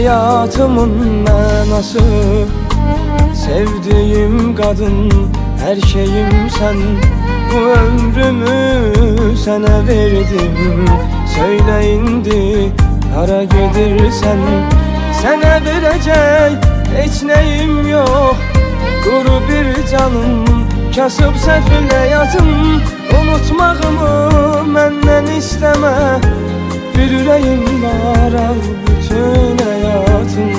hayatımın mənası. Sevdiğim kadın, her şeyim sen. Bu ömrümü sana verdim. Söyle indi hara gedirsen. Sana verecek hiç neyim yok. Kuru bir canım, kasıp sefil hayatım. Unutmağımı menden isteme. Bir yüreğim var, al bütün hayatım.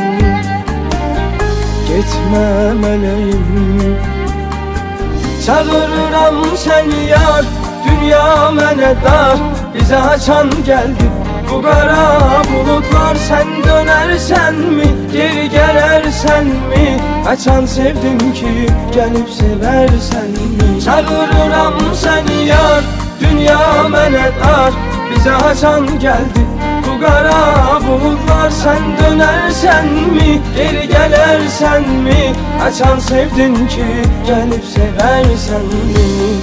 Gitme meleğim. Çağırıram seni yar, dünya mənə dar. Bize açan geldi bu kara bulutlar. Sen dönersen mi, geri gelersen mi? Açan sevdim ki, gelip seversen mi? Çağırıram seni yar, dünya mənə dar. Bize açan geldi bu kara bulutlar. Sen dönersen mi, geri gelersen mi? Açan sevdin ki, gelip seversen mi?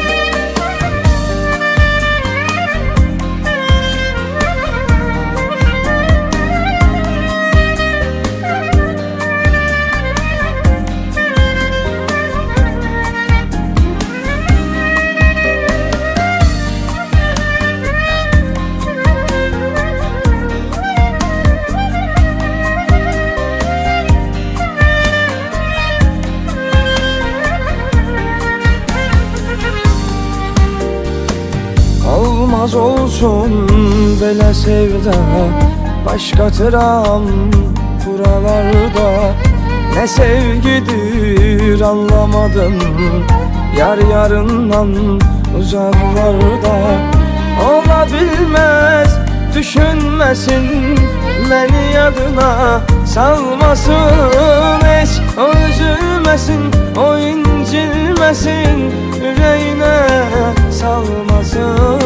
Olmaz olsun belə sevda, başqatıram buralarda. Ne sevgidir anlamadım, yar yarından uzaklarda. Ola bilmez düşünmesin, beni yadına salmasın. Hiç o üzülmesin, o incilmesin, yüreğine salmasın.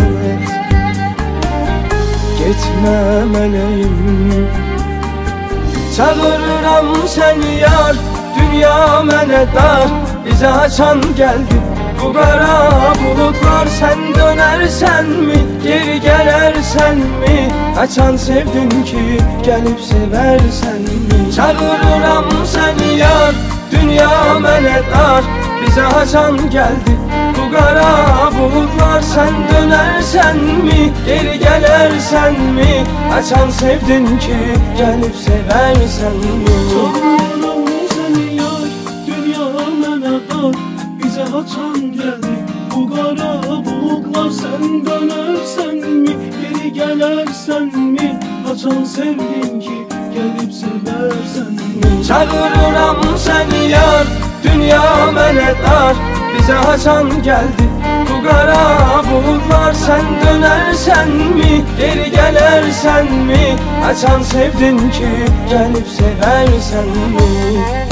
Gitme meleğim. Çağırıram seni yar, dünya mənə dar. Bize açan geldi bu kara bulutlar. Sen dönersen mi, geri gelersen mi? Açan sevdin ki, gelip seversen mi? Çağırıram seni yar, dünya mənə dar. Bize açan geldi bu kara bulutlar. Sen dönersen mi, geri gelersen mi? Açan sevdin ki, gelip seversen mi? Çağırıram seni yar, dünya mənə dar. Bize açan geldi bu kara bulutlar. Sen dönersen mi, geri gelersen mi? Açan sevdin ki, gelip seversen mi? Çağırıram seni yar, dünya mənə dar. Bize açan geldi bu kara bulutlar. Sen dönersen mi, geri gelersen mi? Açan sevdin ki, gelip seversen mi?